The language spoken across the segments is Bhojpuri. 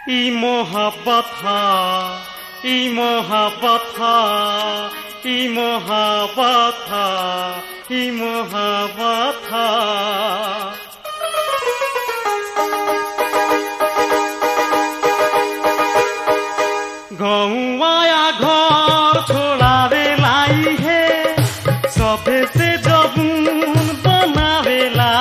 ई मोहब्बत था, ई मोहब्बत था, ई मोहब्बत था, ई मोहब्बत था। गौवाया घर छोड़ावेला है, सभे से जबून बनावेला,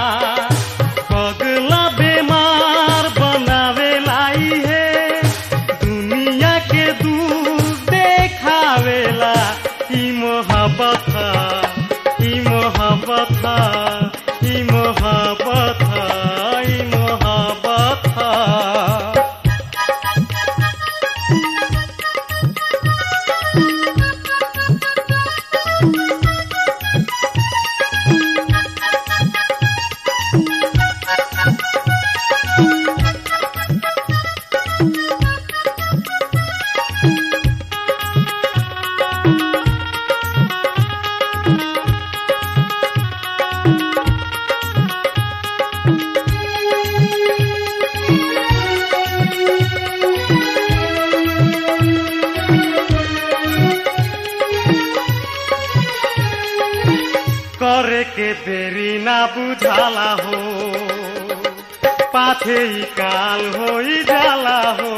पगला बेमार बनावेला है, दुनिया के दूर देखावेला। ई मोहब्बत था, ई मोहब्बत था, ई मोहब्बत था, ई मोहब्बत था। करे के देरी ना बुझाला हो, पाछे ही काल होई जाला हो,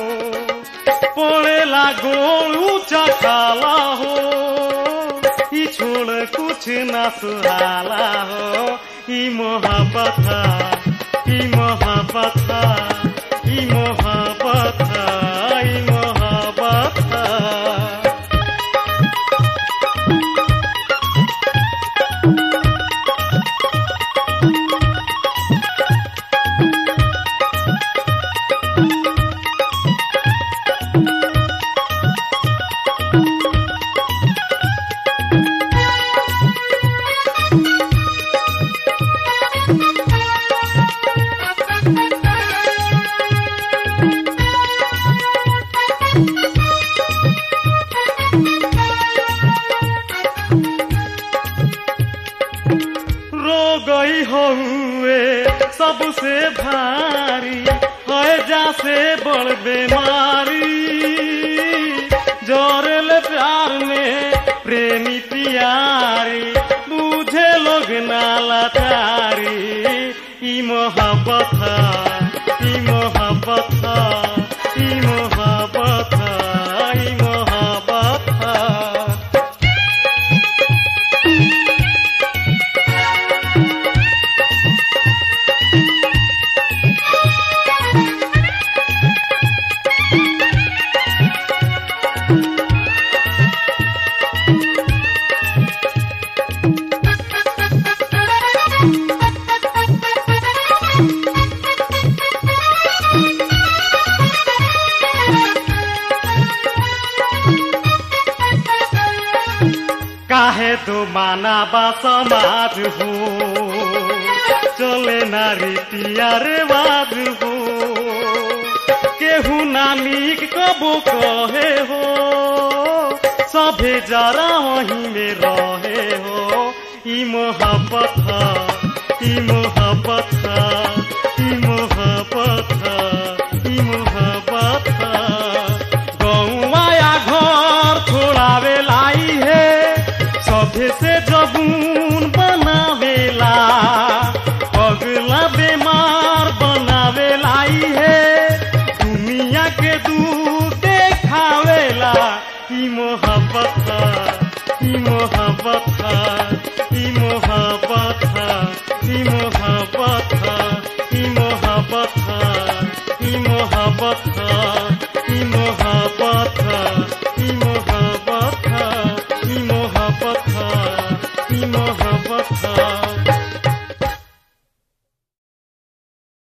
पड़ेला गोल ऊंचा खाला हो, ई छोड़ कुछ ना सुहाला हो। ई मोहब्बत था, ई मोहब्बत था, ई मोहब्बत था, ई मोहब्बत था। गई हुए सबसे भारी है, जैसे बड़ बीमारी, जोरल प्यार में प्रेमी प्यारी, बुझे लोग नालाचारी। ई मोहब्बत था, ई मोहब्बत था, ई मोहब्बत था, ई मोहब्बत था। काहे तो माना बा समाज हो, चले ना रीतिया रिवाज हो, केहू नानिक कबो कहे हो, सभे जरा वहीं में रहे हो। ई मोहब्बत था, ई मोहब्बत था, ई मोहब्बत था, ई मोहब्बत था। गौवाया घर छोड़ावेला है, सभे से जबून बनावेला, पगला बेमार बनावेला है, दुनिया के दूर देखावेला। ई मोहब्बत था, ई मोहब्बत था, ई मोहब्बत था, ई मोहब्बत था, ई मोहब्बत था, ई मोहब्बत था।